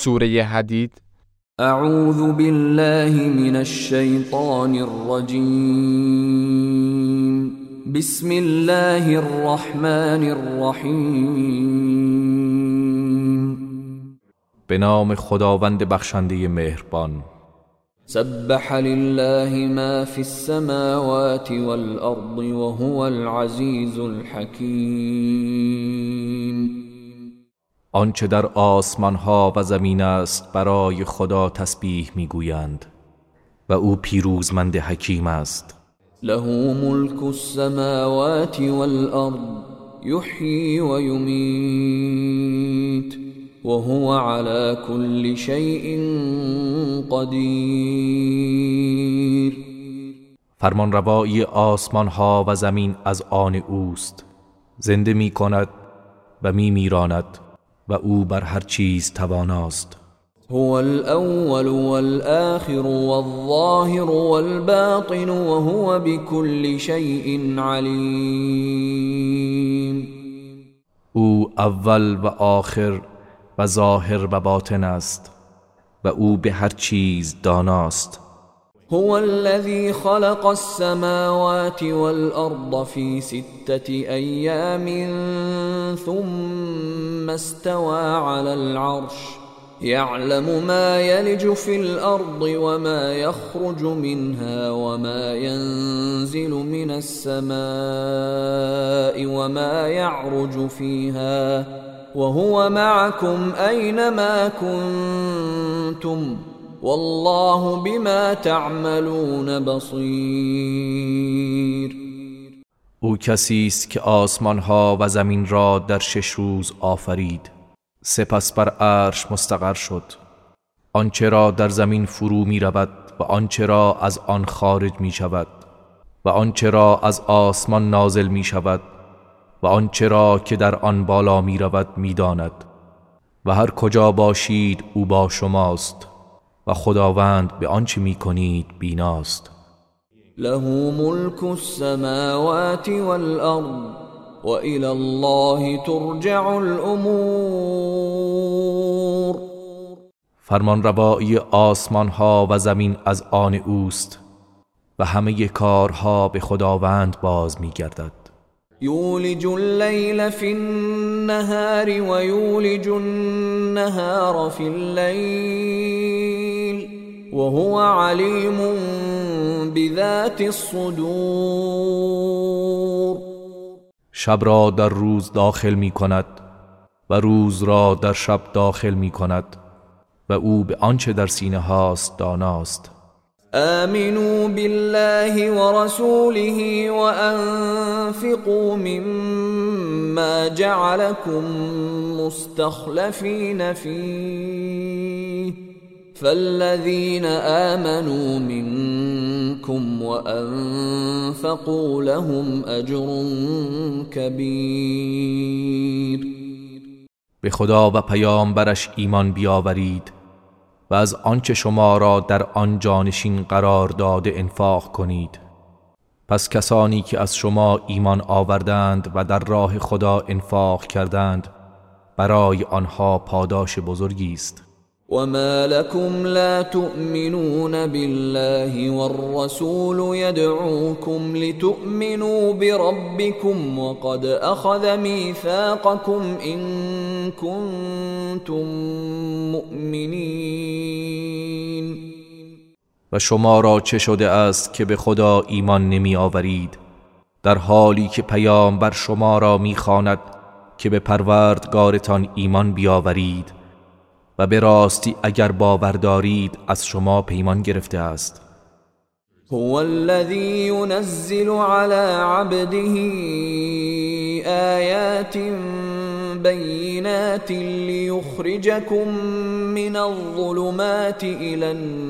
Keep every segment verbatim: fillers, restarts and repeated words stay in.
سوره حدید. اعوذ بالله من الشیطان الرجیم. بسم الله الرحمن الرحیم. به نام خداوند بخشنده مهربان. سبح لله ما فی السماوات والارض وهو العزیز الحکیم. آنچه در آسمان ها و زمین است برای خدا تسبیح میگویند و او پیروزمند حکیم است. له ملک السماوات والارض یحیی و یمیت وهو على كل شيء قدیر. فرمانروایی آسمان ها و زمین از آن اوست، زنده می کند و می میراند و او بر هر چیز تواناست. هو الاول والآخر والظاهر والباطن وهو بكل شيء علیم. او اول و آخر و ظاهر و باطن است و او به هر چیز داناست. هو الذي خلق السماوات والأرض في ستة أيام ثم استوى على العرش يعلم ما يلج في الأرض وما يخرج منها وما ينزل من السماء وما يعرج فيها وهو معكم أينما كنتم والله بما تعملون بصیر. او کسی است که آسمان ها و زمین را در شش روز آفرید، سپس بر عرش مستقر شد. آنچه را در زمین فرو می رود و آنچه را از آن خارج می شود و آنچه را از آسمان نازل می شود و آنچه را که در آن بالا می رود می داند و هر کجا باشید او با شماست و خداوند به آنچه می کنید بیناست. له ملک السماوات والارض و الی الله ترجع الامور. فرمانروایی آسمان ها و زمین از آن اوست و همه کارها به خداوند باز می گردد. یولج اللیل فی النهار و یولج النهار فی اللیل وهو علیم بذات الصدور. شب را در روز داخل می کند و روز را در شب داخل می کند و او به آنچه در سینه هاست داناست. آمنوا بالله ورسوله وأنفقوا مما جعلكم مستخلفين فيه فالذين آمنوا منكم وأنفقوا لهم أجر كبير. به خدا و پیامبرش ایمان بیاورید و از آنچه شما را در آن جانشین قرار داده انفاق کنید. پس کسانی که از شما ایمان آوردند و در راه خدا انفاق کردند برای آنها پاداش بزرگی است. وما لكم لا تؤمنون بالله والرسول يدعوكم لتؤمنوا بربكم وقد أخذ ميثاقكم إن كنتم مؤمنين. و شما را چه شده است که به خدا ایمان نمی آورید در حالی که پیامبر شما را می خواند که به پروردگارتان ایمان بیاورید و به راستی اگر باور دارید از شما پیمان گرفته است. هو الذي ينزل على عبده آيات بينات ليخرجكم من الظلمات إلى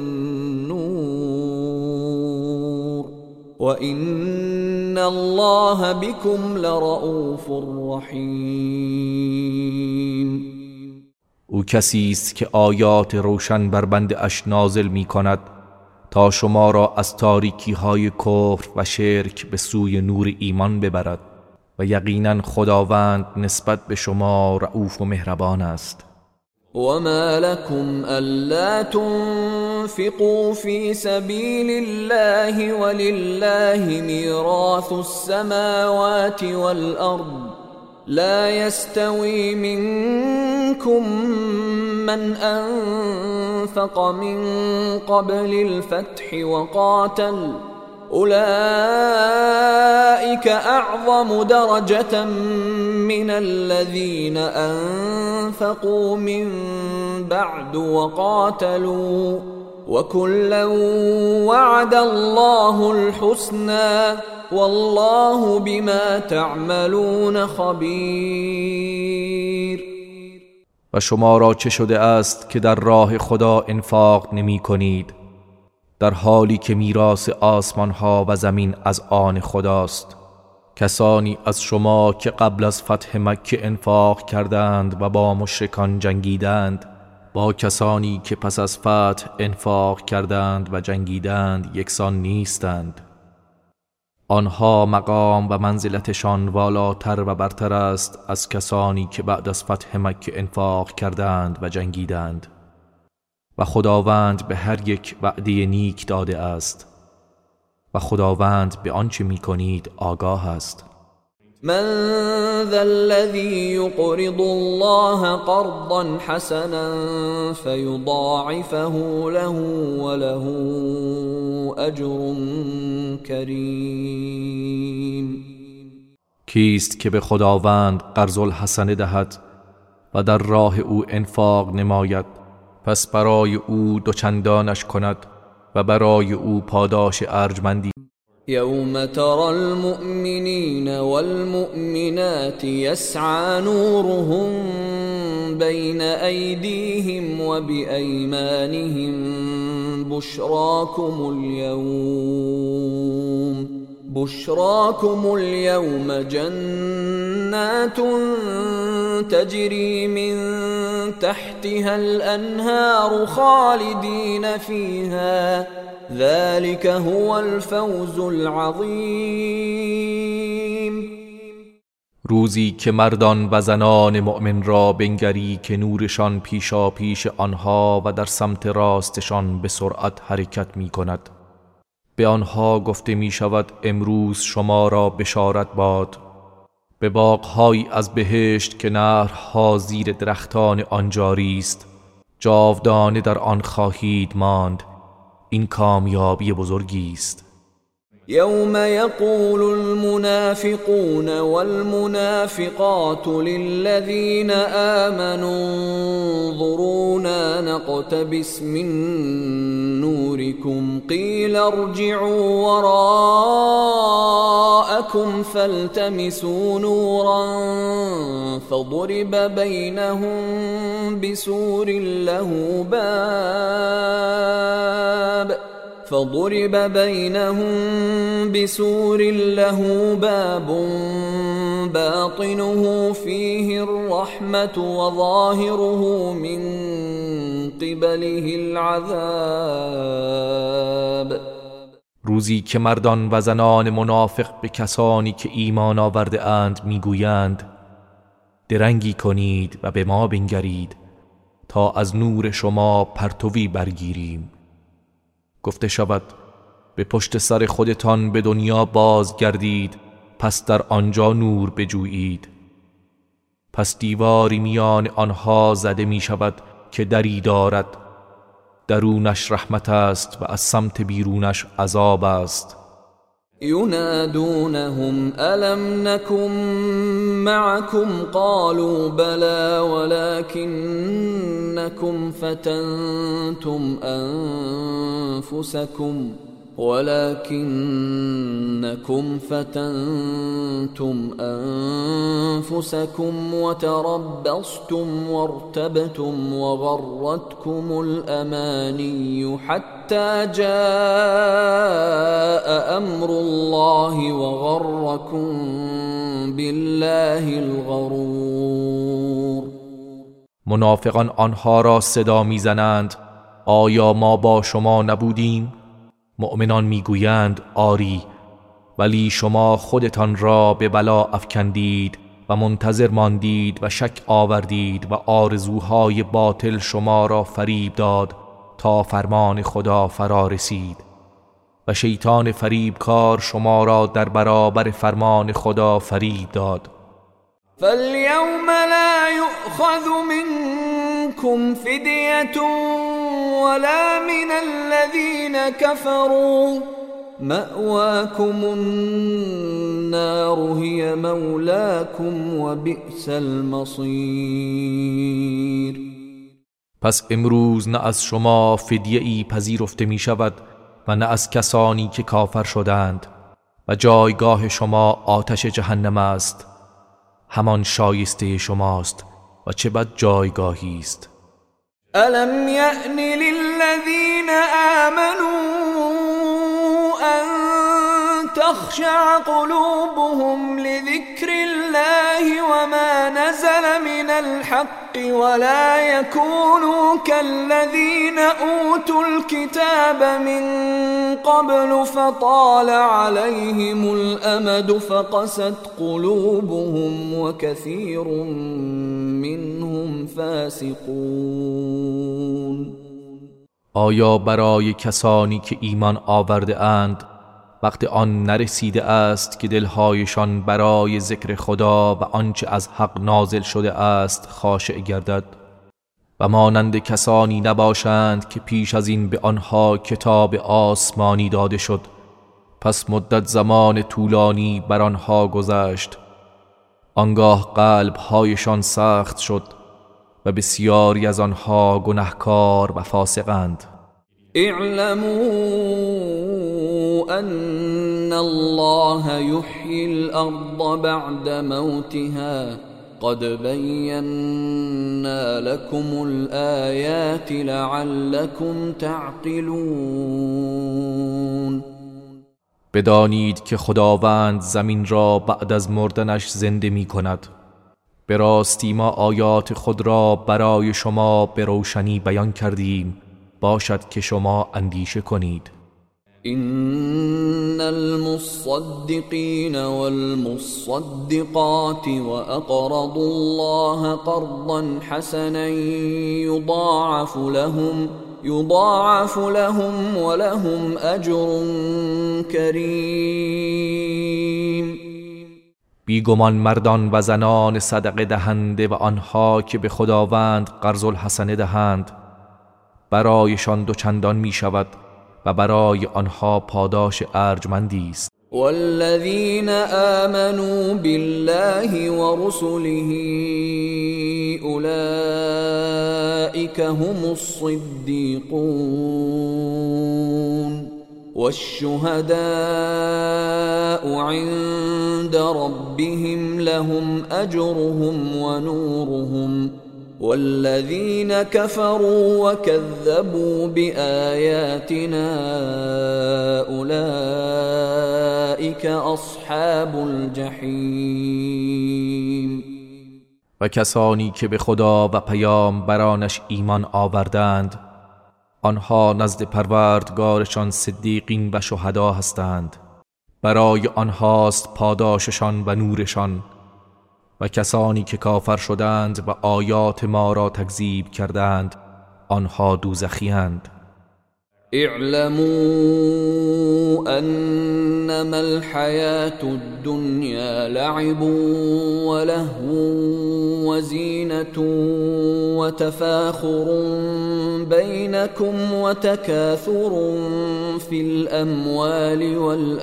النور وإن الله بكم لرؤوف رحيم. او کسی است که آیات روشن بر بنده اش نازل می کند تا شما را از تاریکی های کفر و شرک به سوی نور ایمان ببرد و یقینا خداوند نسبت به شما رؤوف و مهربان است. وما لكم ألا تنفقوا في سبيل الله ولله ميراث السماوات والأرض لا يستوي منكم من أنفق من قبل الفتح وقاتل أولئك أعظم درجة من الذين أنفقوا من بعد وقاتلوا وكلا وعد الله الحسنى والله بما تعملون خبیر. و شما را چه شده است که در راه خدا انفاق نمی کنید در حالی که میراث آسمان ها و زمین از آن خداست؟ کسانی از شما که قبل از فتح مکه انفاق کردند و با مشرکان جنگیدند با کسانی که پس از فتح انفاق کردند و جنگیدند یکسان نیستند. آنها مقام و منزلتشان والاتر و برتر است از کسانی که بعد از فتح مکه انفاق کردند و جنگیدند و خداوند به هر یک وعده نیک داده است و خداوند به آنچه می کنید آگاه است. من ذا الذي يقرض الله قرضا حسنا فيضاعفه له وله اجر کریم. کیست که به خداوند قرض الحسنه دهد و در راه او انفاق نماید پس برای او دوچندانش کند و برای او پاداش ارجمندی. يوم ترى المؤمنين والمؤمنات يسعى نورهم بين أيديهم وبأيمانهم بشراكم اليوم بشراكم اليوم جنات تجري من تحتها الأنهار خالدين فيها ذلك هو الفوز العظیم. روزی که مردان و زنان مؤمن را بنگری که نورشان پیشا پیش آنها و در سمت راستشان به سرعت حرکت می کند به آنها گفته می شود امروز شما را بشارت باد به باغ‌هایی از بهشت که نهرها زیر درختان آن جاری است جاودانه در آن خواهید ماند. این کامیابی بزرگی است. يوم يقول المنافقون والمنافقات للذين آمنوا انظرونا نقتبس من نوركم قيل ارجعوا وراءكم فالتمسوا نورا فضرب بينهم بسور له باب فضرب بينهم بسور له باب باطنه فيه الرحمة وظاهره من قبله العذاب. روزی که مردان و زنان منافق به کسانی که ایمان آورده اند میگویند درنگی کنید و به ما بنگرید تا از نور شما پرتوی برگیریم. گفته شود به پشت سر خودتان به دنیا بازگردید پس در آنجا نور بجویید. پس دیواری میان آنها زده می شود که دری دارد درونش رحمت است و از سمت بیرونش عذاب است. ينادونهم ألم نكن معكم قالوا بلى ولكنكم فتنتم أنفسكم ولكنكم فتنتم أنفسكم وتربصتم وارتبتم وغرتكم الأماني حتى جاء أمر الله وغركم بالله الغرور. منافقان آنها را صدا میزنند آیا ما با شما نبودیم؟ مؤمنان میگویند آری ولی شما خودتان را به بلا افکندید و منتظر ماندید و شک آوردید و آرزوهای باطل شما را فریب داد تا فرمان خدا فرا رسید و شیطان فریبکار شما را در برابر فرمان خدا فریب داد. فاليوم لا يؤخذ منكم فدية ولا من الذين كفروا مأواكم النار هي مولاكم وبئس المصير. پس امروز نه از شما فدیه ای پذیرفته می شود و نه از کسانی که کافر شدند و جایگاه شما آتش جهنم است، همان شایسته شماست و چه بد جایگاهی است. الم یأن للذین آمنوا ان تخشع قلوبهم لذكر الله وما نزل من الحق ولا يكونوا كالذين أوتوا الكتاب من قبل فطال عليهم الأمد فقست قلوبهم وكثير منهم فاسقون. آیا برای کسانی که ایمان آورده اند وقت آن نرسیده است که دلهایشان برای ذکر خدا و آنچه از حق نازل شده است خاشع گردد و مانند کسانی نباشند که پیش از این به آنها کتاب آسمانی داده شد، پس مدت زمان طولانی بر آنها گذشت، آنگاه قلبهایشان سخت شد و بسیاری از آنها گناهکار و فاسقند. اعلموا ان الله يحيي الارض بعد موتها قد بينا لكم الآيات لعلكم تعقلون. بدانید که خداوند زمین را بعد از مردنش زنده می کند. به راستی ما آیات خود را برای شما به روشنی بیان کردیم، باشد که شما اندیشه کنید. ان المصدقین والمصدقات واقرضوا الله قرضا حسنا يضاعف لهم يضاعف لهم ولهم اجر کریم. بیگمان مردان و زنان صدقه دهنده و آنها که به خداوند قرض الحسنه دهند برایشان دوچندان می شود و برای آنها پاداش ارجمندی است. والذین آمنوا بالله ورسله اولئک هم الصدیقون والشهداء عند ربهم لهم اجرهم ونورهم والذين كفروا وكذبوا بآياتنا أولئك أصحاب الجحیم. و کسانی که به خدا و پیامبرانش ایمان آوردند آنها نزد پروردگارشان صدیقین و شهدا هستند، برای آنهاست پاداششان و نورشان. و کسانی که کافر شدند و آیات ما را تکذیب کردند آنها دوزخی‌اند. اعلموا انما الحياة الدنيا لعب ولهو وزينة وتفاخر بينكم وتكاثر في الأموال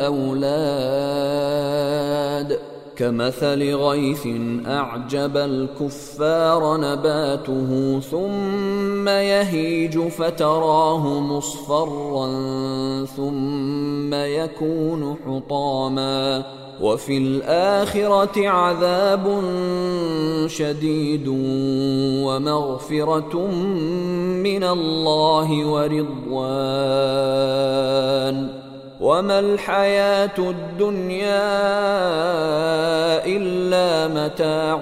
والأولاد كمثل غيث أعجب الكفار نباته ثم يهيج فتراه مصفرا ثم يكون حطاما وفي الآخرة عذاب شديد ومغفرة من الله ورضوان وما الحياة الدنيا إلا متاع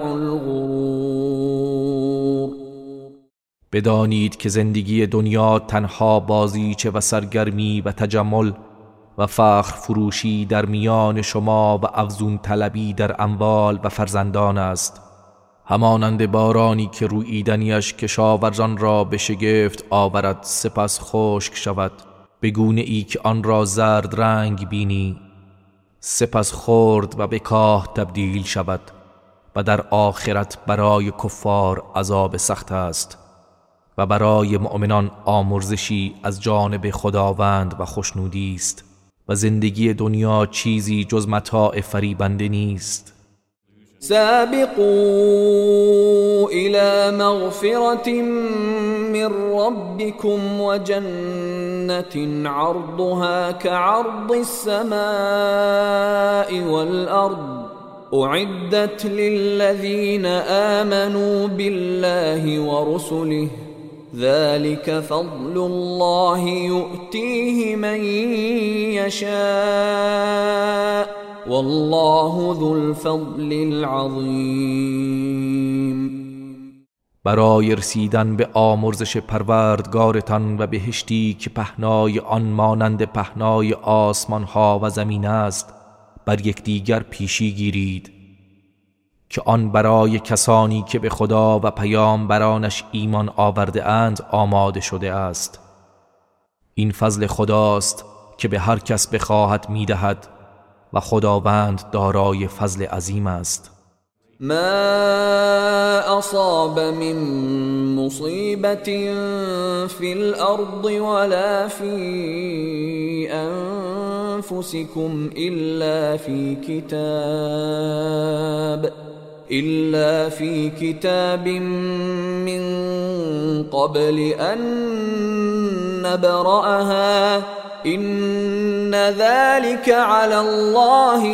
الغرور. بدانید که زندگی دنیا تنها بازیچه و سرگرمی و تجمل و فخر فروشی در میان شما و افزون طلبی در اموال و فرزندان است، همانند بارانی که روییدنیش کشاورزان را به شگفت آورد سپس خشک شود، به گونه ای که آن را زرد رنگ بینی، سپس خرد و به کاه تبدیل شود، و در آخرت برای کفار عذاب سخت است و برای مؤمنان آمرزشی از جانب خداوند و خوشنودی است و زندگی دنیا چیزی جز متاع فریبنده نیست. سابقوا إلى مغفرة من ربكم وجنة عرضها كعرض السماء والأرض أعدت للذين آمنوا بالله ورسله ذلك فضل الله يؤتيه من يشاء والله ذو الفضل العظیم. برای رسیدن به آمرزش پروردگارتان و بهشتی که پهنای آن مانند پهنای آسمان ها و زمین است بر یکدیگر پیشی گیرید که آن برای کسانی که به خدا و پیامبرانش ایمان آورده اند آماده شده است. این فضل خداست که به هر کس بخواهد میدهد و خداوند دارای فضل عظیم است. ما اصاب من مصیبت فی الارض ولا فی انفسکم الا فی کتاب إلا في كتاب من قبل أن نبرأها إن ذلك على الله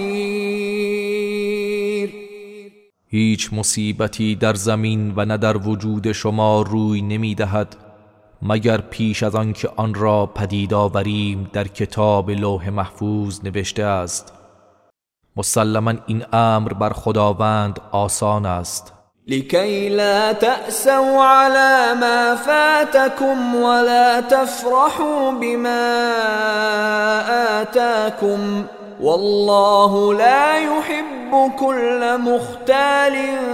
يسير. هیچ مصیبتی در زمین و نه در وجود شما روی نمی دهد مگر پیش از آن که آن را پدید آوریم در کتاب لوح محفوظ نوشته است. مسلماً این امر بر خداوند آسان است. لكي لا تأسوا على ما فاتكم ولا تفرحوا بما آتاكم والله لا يحب كل مختال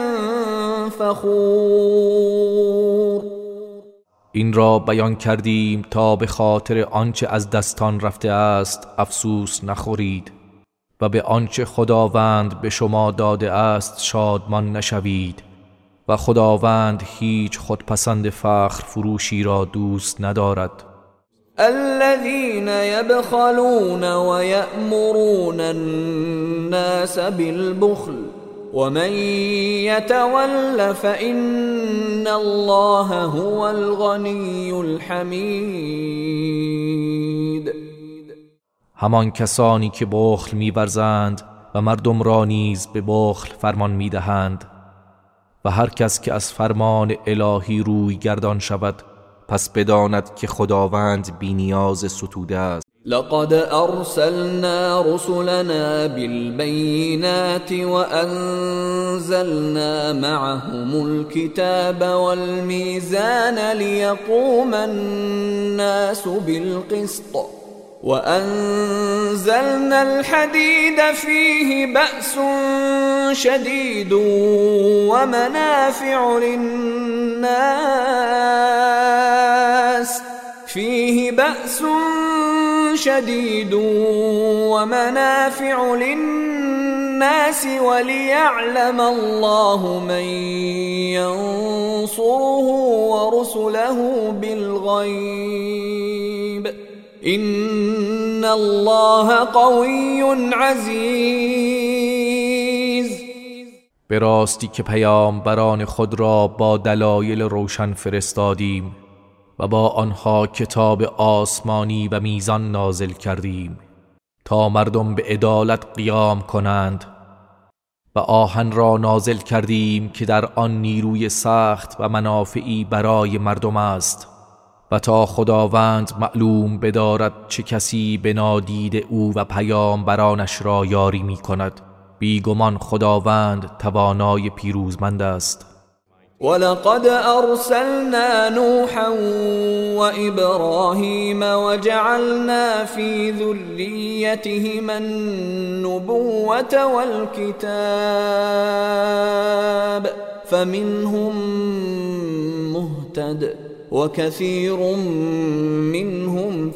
فخور. این را بیان کردیم تا به خاطر آنچه از دستان رفته است افسوس نخورید و به آنچه خداوند به شما داده است شادمان نشوید و خداوند هیچ خودپسند فخر فروشی را دوست ندارد. الذين يبخلون ويأمرون الناس بالبخل ومن يتول فإن الله هو الغني الحميد. همان کسانی که بخل می‌ورزند و مردم را نیز به بخل فرمان می‌دهند و هر کس که از فرمان الهی روی گردان شود پس بداند که خداوند بی‌نیاز ستوده است. لقد ارسلنا رسلنا بالبينات وانزلنا معهم الكتاب والميزان ليقوم الناس بالقسط وأنزلنا الحديد فيه بأس شديد ومنافع للناس فيه بأس شديد ومنافع للناس وليعلم الله من ينصره ورسله بالغيب إن الله قوي عزيز. به راستی که پیامبران خود را با دلایل روشن فرستادیم و با آنها کتاب آسمانی و میزان نازل کردیم تا مردم به عدالت قیام کنند و آهن را نازل کردیم که در آن نیروی سخت و منافعی برای مردم است و تا خداوند معلوم بدارد چه کسی به نادید او و پیامبرانش را یاری می کند. بیگمان خداوند توانای پیروزمند است. ولقد أرسلنا نوحا وإبراهيم وجعلنا في ذريتهما النبوة والكتاب فمنهم مهتد وكثير منهم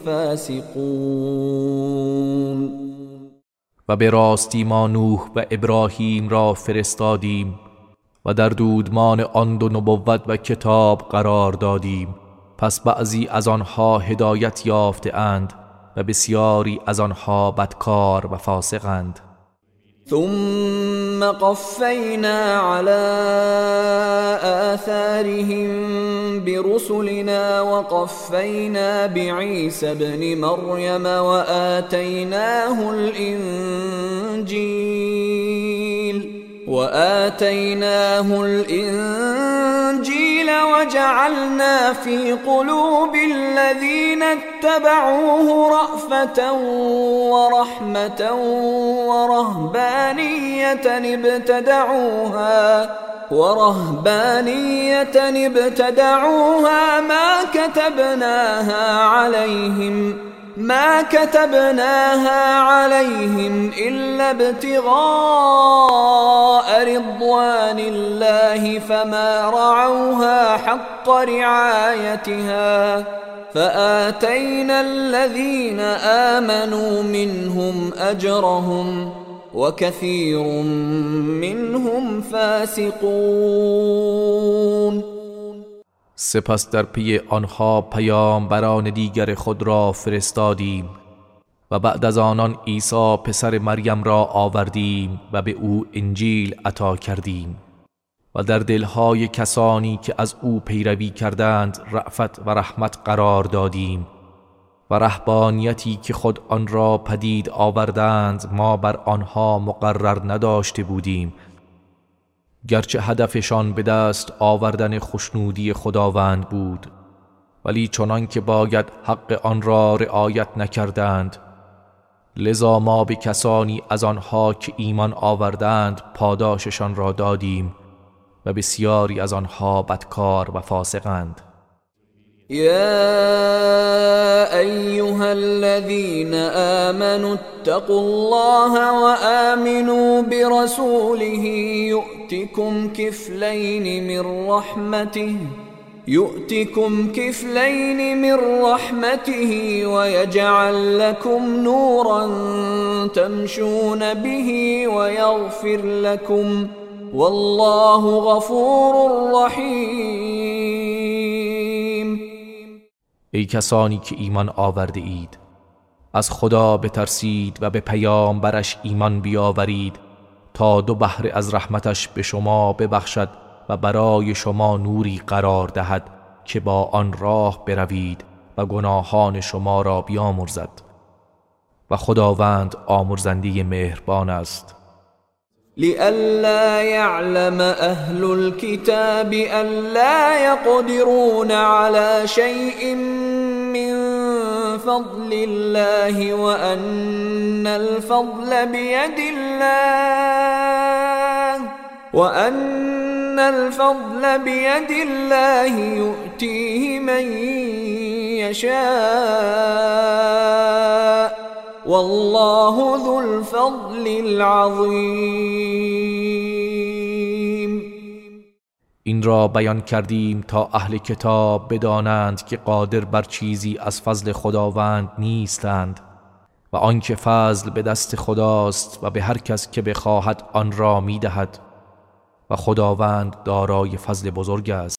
فاسقون. و به راستی ما نوح و ابراهیم را فرستادیم و در دودمان آن دو نبوت و کتاب قرار دادیم، پس بعضی از آنها هدایت یافته اند و بسیاری از آنها بدکار و فاسقند. ثم قفینا على آثارهم برسلنا وقفینا بعیسی ابن مریم وآتیناه الانجیل وآتيناه الإنجيل وجعلنا في قلوب الذين اتبعوه رأفة ورحمة ورهبانية ابتدعوها ورهبانية ابتدعوها ما كتبناها عليهم ما كتبناها عليهم إلا ابتغاء رضوان الله فما رعوها حق رعايتها فآتينا الذين آمنوا منهم أجرهم وكثير منهم فاسقون. سپس در پی آنها پیامبران دیگر خود را فرستادیم و بعد از آنان عیسی پسر مریم را آوردیم و به او انجیل عطا کردیم و در دلهای کسانی که از او پیروی کردند رأفت و رحمت قرار دادیم و رهبانیتی که خود آن را پدید آوردند ما بر آنها مقرر نداشته بودیم، گرچه هدفشان به دست آوردن خوشنودی خداوند بود، ولی چنان که باید حق آن را رعایت نکردند، لذا ما به کسانی از آنها که ایمان آوردند پاداششان را دادیم و بسیاری از آنها بدکار و فاسقند. يا أيها الذين آمنوا اتقوا الله وآمنوا برسوله يؤتكم كفلين من رحمته يؤتكم كفلين من رحمته ويجعل لكم نورا تمشون به ويغفر لكم والله غفور رحيم. ای کسانی که ایمان آورده اید، از خدا بترسید و به پیامبرش ایمان بیاورید تا دو بحر از رحمتش به شما ببخشد و برای شما نوری قرار دهد که با آن راه بروید و گناهان شما را بیامرزد و خداوند آمرزنده مهربان است. لئلا يعلم أهل الكتاب ألا يقدرون على شيء من فضل الله وأن الفضل بيد الله وأن الفضل بيد الله يؤتيه من يشاء والله ذو الفضل العظیم. این را بیان کردیم تا اهل کتاب بدانند که قادر بر چیزی از فضل خداوند نیستند و آنکه فضل به دست خداست و به هر کس که بخواهد آن را میدهد و خداوند دارای فضل بزرگ است.